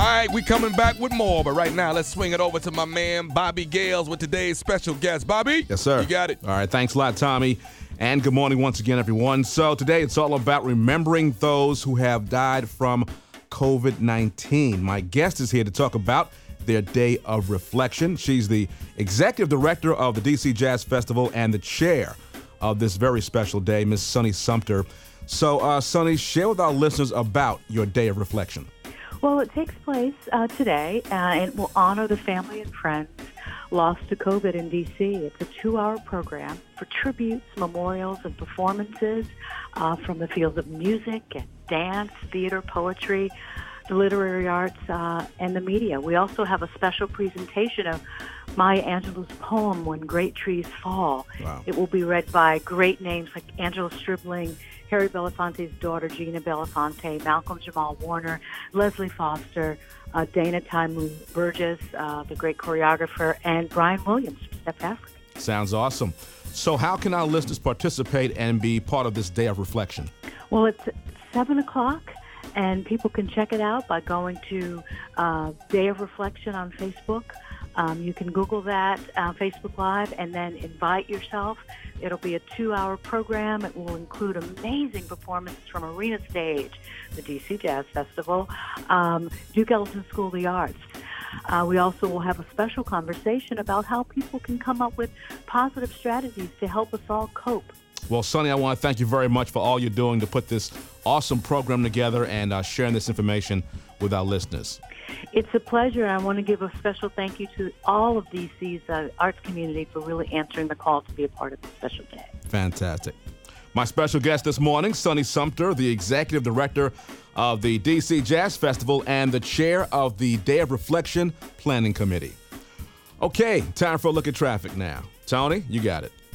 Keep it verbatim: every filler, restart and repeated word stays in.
right, we coming back with more, but right now let's swing it over to my man Bobby Gales with today's special guest. Bobby? Yes, sir. You got it. All right, thanks a lot, Tommy. And good morning once again, everyone. So today it's all about remembering those who have died from covid nineteen. My guest is here to talk about their day of reflection. She's the executive director of the D C Jazz Festival and the chair of this very special day, Miss Sunny Sumter. So, uh, Sunny, share with our listeners about your day of reflection. Well, it takes place uh, today, uh, and will honor the family and friends lost to COVID in D C. It's a two-hour program for tributes, memorials, and performances uh, from the fields of music and dance, theater, poetry, the literary arts, uh, and the media. We also have a special presentation of Maya Angelou's poem, When Great Trees Fall. Wow. It will be read by great names like Angela Stribling, Harry Belafonte's daughter, Gina Belafonte, Malcolm Jamal Warner, Leslie Foster, uh, Dana Taimu Burgess, uh, the great choreographer, and Brian Williams from South Africa. Sounds awesome. So how can our listeners participate and be part of this day of reflection? Well, it's seven o'clock, and people can check it out by going to uh, Day of Reflection on Facebook. Um, you can Google that, uh, Facebook Live, and then invite yourself. It'll be a two-hour program. It will include amazing performances from Arena Stage, the D C Jazz Festival, um, Duke Ellington School of the Arts. Uh, we also will have a special conversation about how people can come up with positive strategies to help us all cope. Well, Sunny, I want to thank you very much for all you're doing to put this awesome program together and uh, sharing this information with our listeners. It's a pleasure. I want to give a special thank you to all of D C's uh, arts community for really answering the call to be a part of this special day. Fantastic. My special guest this morning, Sunny Sumter, the executive director of the D C Jazz Festival and the chair of the Day of Reflection Planning Committee. Okay, time for a look at traffic now. Tony, you got it.